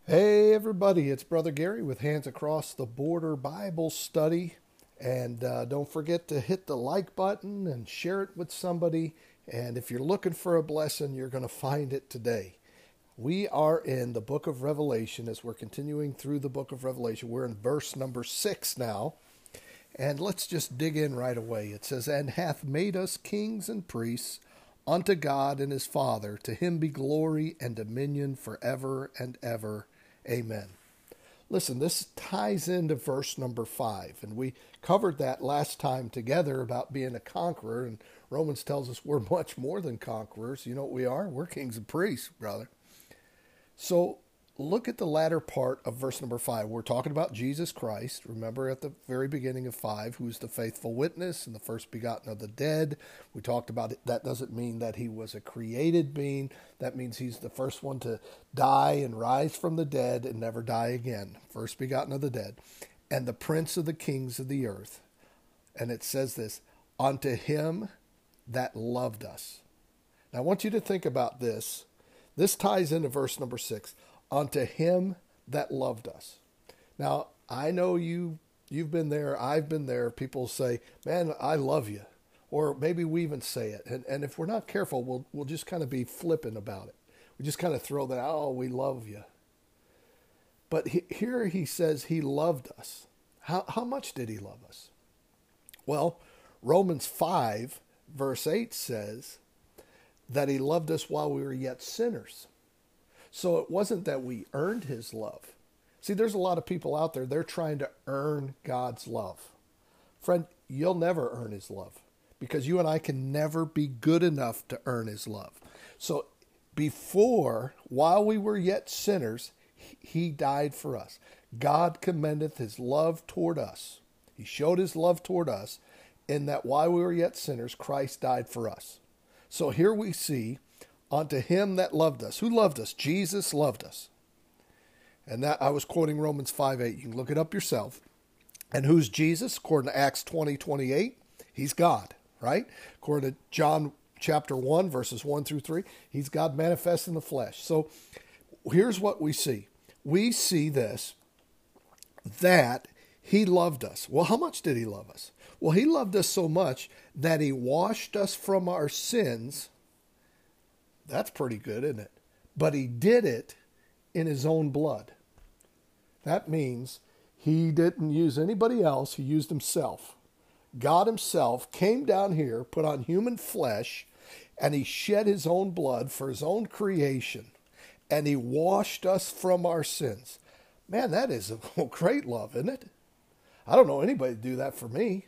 Hey everybody, it's Brother Gary with Hands Across the Border Bible Study. And don't forget to hit the like button and share it with somebody. And if you're looking for a blessing, you're going to find it today. We are in the book of Revelation as we're continuing through the book of Revelation. We're in verse number 6 now. And let's just dig in right away. It says, "And hath made us kings and priests unto God and his Father. To him be glory and dominion forever and ever. Amen." Listen, this ties into verse number 5, and we covered that last time together about being a conqueror, and Romans tells us we're much more than conquerors. You know what we are? We're kings and priests, brother. So look at the latter part of verse number 5. We're talking about Jesus Christ. Remember at the very beginning of 5, who's the faithful witness and the first begotten of the dead. We talked about it. That doesn't mean that he was a created being. That means he's the first one to die and rise from the dead and never die again. First begotten of the dead. And the prince of the kings of the earth. And it says this, unto him that loved us. Now I want you to think about this. This ties into verse number 6. Unto him that loved us. Now, I know you've been there, I've been there. People say, man, I love you. Or maybe we even say it. And if we're not careful, we'll just kind of be flippant about it. We just kind of throw that, oh, we love you. But here he says he loved us. How much did he love us? Well, Romans 5, verse 8 says that he loved us while we were yet sinners. So it wasn't that we earned his love. See, there's a lot of people out there, they're trying to earn God's love. Friend, you'll never earn his love because you and I can never be good enough to earn his love. So while we were yet sinners, he died for us. God commendeth his love toward us. He showed his love toward us in that while we were yet sinners, Christ died for us. So here we see, unto him that loved us. Who loved us? Jesus loved us. And that I was quoting Romans 5:8. You can look it up yourself. And who's Jesus? According to Acts 20:28, he's God, right? According to John chapter 1, verses 1 through 3, he's God manifest in the flesh. So here's what we see. We see this, that he loved us. Well, how much did he love us? Well, he loved us so much that he washed us from our sins. That's pretty good, isn't it? But he did it in his own blood. That means he didn't use anybody else. He used himself. God himself came down here, put on human flesh, and he shed his own blood for his own creation. And he washed us from our sins. Man, that is a great love, isn't it? I don't know anybody to do that for me.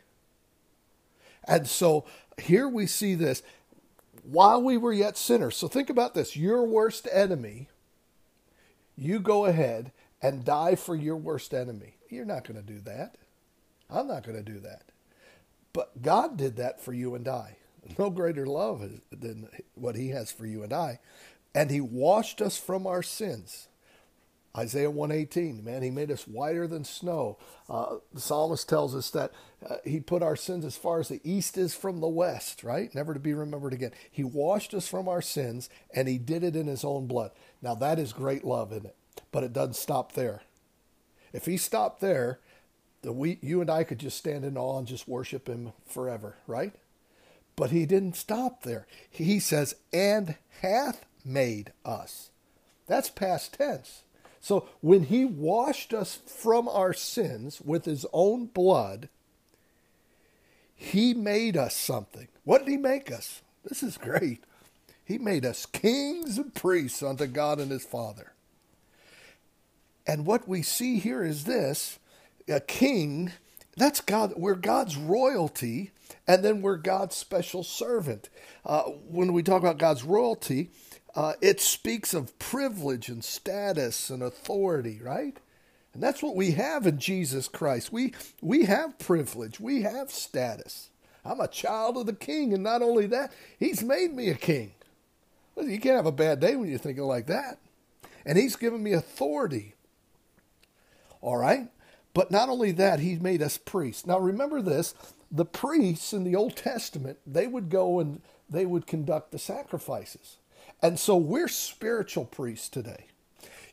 And so here we see this. While we were yet sinners. So think about this. Your worst enemy, you go ahead and die for your worst enemy. You're not going to do that. I'm not going to do that. But God did that for you and I. No greater love than what he has for you and I. And he washed us from our sins. Isaiah 1:18, man, he made us whiter than snow. The psalmist tells us that he put our sins as far as the east is from the west, right? Never to be remembered again. He washed us from our sins, and he did it in his own blood. Now, that is great love, isn't it? But it doesn't stop there. If he stopped there, you and I could just stand in awe and just worship him forever, right? But he didn't stop there. He says, and hath made us. That's past tense. So when he washed us from our sins with his own blood, he made us something. What did he make us? This is great. He made us kings and priests unto God and his Father. And what we see here is this, a king, that's God. We're God's royalty, and then we're God's special servant. When we talk about God's royalty, it speaks of privilege and status and authority, right? And that's what we have in Jesus Christ. We have privilege. We have status. I'm a child of the king, and not only that, he's made me a king. You can't have a bad day when you're thinking like that. And he's given me authority. All right? But not only that, he made us priests. Now remember this, the priests in the Old Testament, they would go and they would conduct the sacrifices. And so we're spiritual priests today.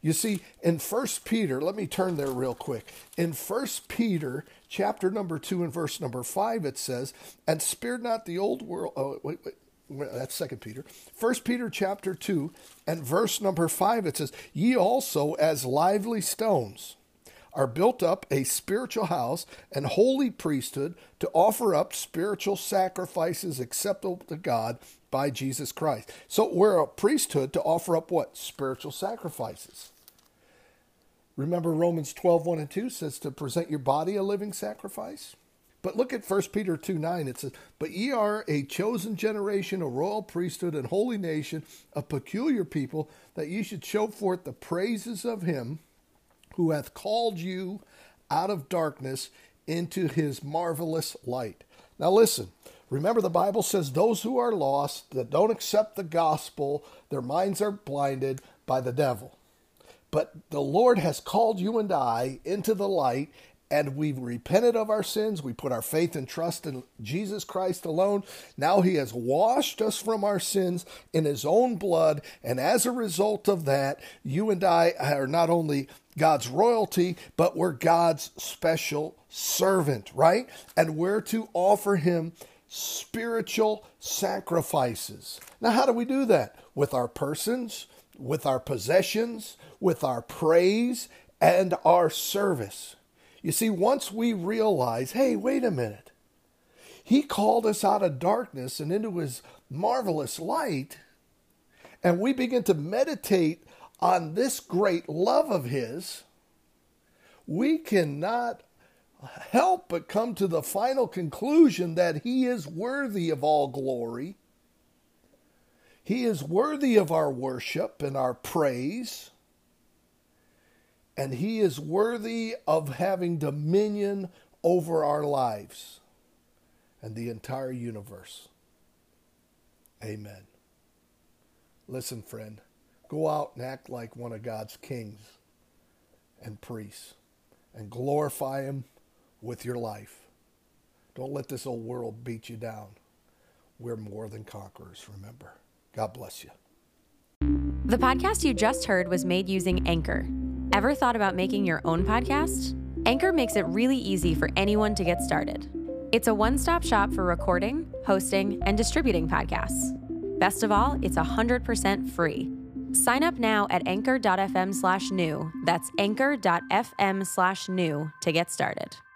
You see, in 1 Peter, let me turn there real quick. In 1 Peter chapter number 2 and verse number 5, it says, and spare not the old world. Oh, wait. That's 2 Peter. 1 Peter chapter 2 and verse number 5, it says, ye also as lively stones are built up a spiritual house and holy priesthood to offer up spiritual sacrifices acceptable to God by Jesus Christ. So we're a priesthood to offer up what? Spiritual sacrifices. Remember Romans 12:1 and 2 says to present your body a living sacrifice. But look at 1 Peter 2:9. It says, but ye are a chosen generation, a royal priesthood, and holy nation, a peculiar people, that ye should show forth the praises of him who hath called you out of darkness into his marvelous light. Now listen, remember the Bible says those who are lost, that don't accept the gospel, their minds are blinded by the devil. But the Lord has called you and I into the light, and we've repented of our sins. We put our faith and trust in Jesus Christ alone. Now he has washed us from our sins in his own blood. And as a result of that, you and I are not only God's royalty, but we're God's special servant, right? And we're to offer him spiritual sacrifices. Now, how do we do that? With our persons, with our possessions, with our praise, and our service. You see, once we realize, hey, wait a minute, he called us out of darkness and into his marvelous light, and we begin to meditate on this great love of his, we cannot help but come to the final conclusion that he is worthy of all glory. He is worthy of our worship and our praise. And he is worthy of having dominion over our lives and the entire universe. Amen. Listen, friend, go out and act like one of God's kings and priests and glorify him with your life. Don't let this old world beat you down. We're more than conquerors, remember. God bless you. The podcast you just heard was made using Anchor. Ever thought about making your own podcast? Anchor makes it really easy for anyone to get started. It's a one-stop shop for recording, hosting, and distributing podcasts. Best of all, it's 100% free. Sign up now at anchor.fm/new. That's anchor.fm/new to get started.